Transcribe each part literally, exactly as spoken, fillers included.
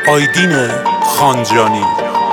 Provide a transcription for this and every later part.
آیدین خانجانی.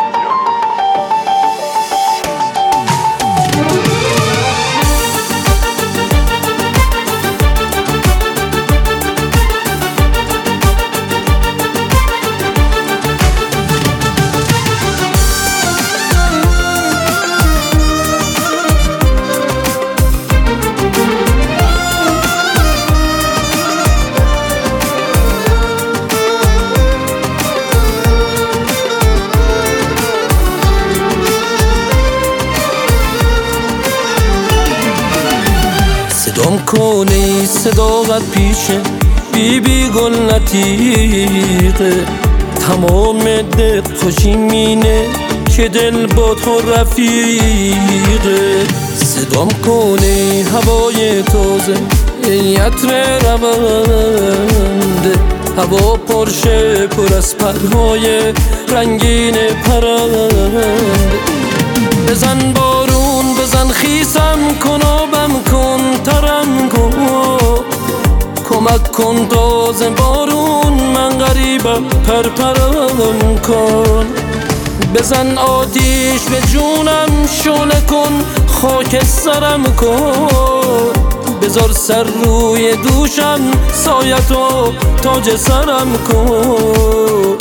صدام کنی صداقت پیشه بی بی گل نتیقه، تمام دل خوشی مینه که دل با تو رفیقه. صدام کنی هوای تازه عطر رونده، هوا پرشه پر از پرهای رنگین پرنده. بزن بارون بزن خیسم کن آبم کن ترم کن، کمک کن تازه بارون من غریبم پرپرم کن. بزن آتیش به جونم شعله کن خاک سرم کن، بذار سر روی دوشم سایتو تاج سرم کن.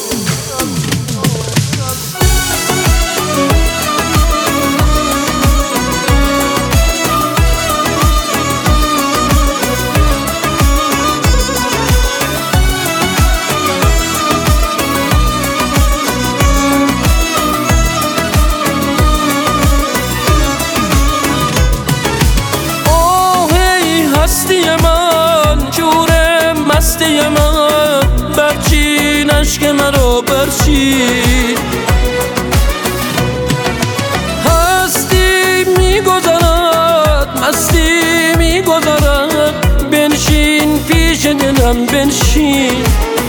هستی من جور مستی من برچین عشق مرا برچین، هستی میگذرد مستی میگذرد، بنشین پیش دلم بنشین.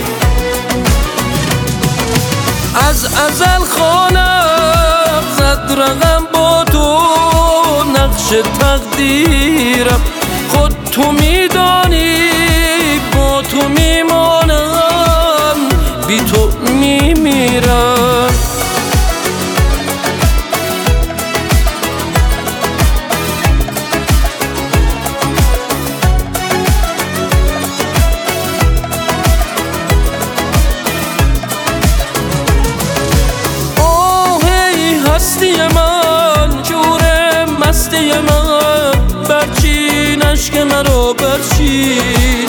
از ازل خانم زد رقم با تو نقش تقدیرم، خود تو میدانی با تو میمانم بی تو میمیرم. آه ای هستی من جور مستی من برچین عشق مرا برچین،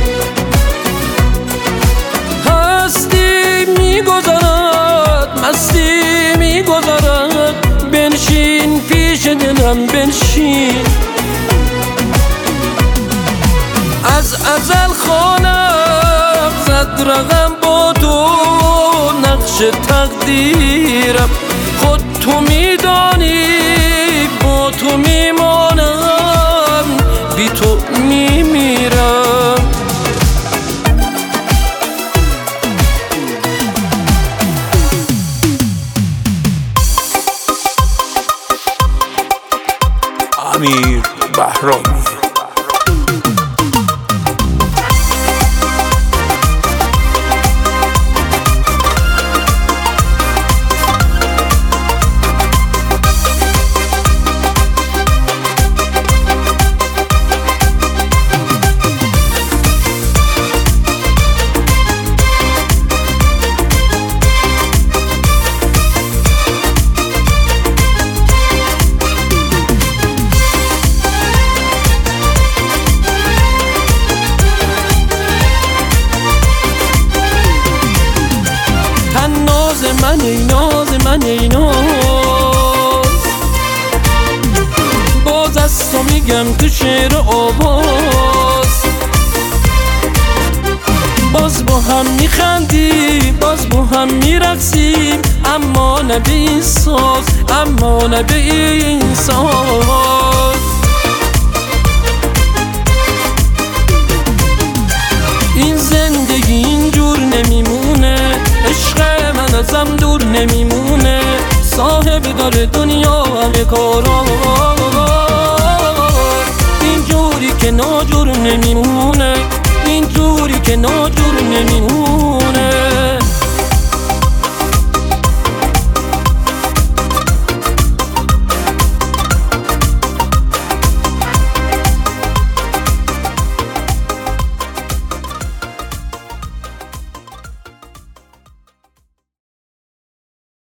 هستی میگذرد مستی میگذرد، بنشین پیش دلم بنشین. از ازل خانم زد رقم با تو نقش تقدیرم، خود تو میدانی با تو میمانم بی تو میمیرم. امیر بهرامی. من ای ناز من ای ناز، باز از تو میگم تو شعر آواز، باز با هم میخندیم باز با هم میرقصیم، اما نه به این ساز اما نه به این ساز. این زندگی اینجور نمیمونه، عشق من ازم دور نمیمونه، صاحب داره دنیا همه کارا، اینجوری که ناجور نمیمونه، اینجوری که ناجور نمیمونه.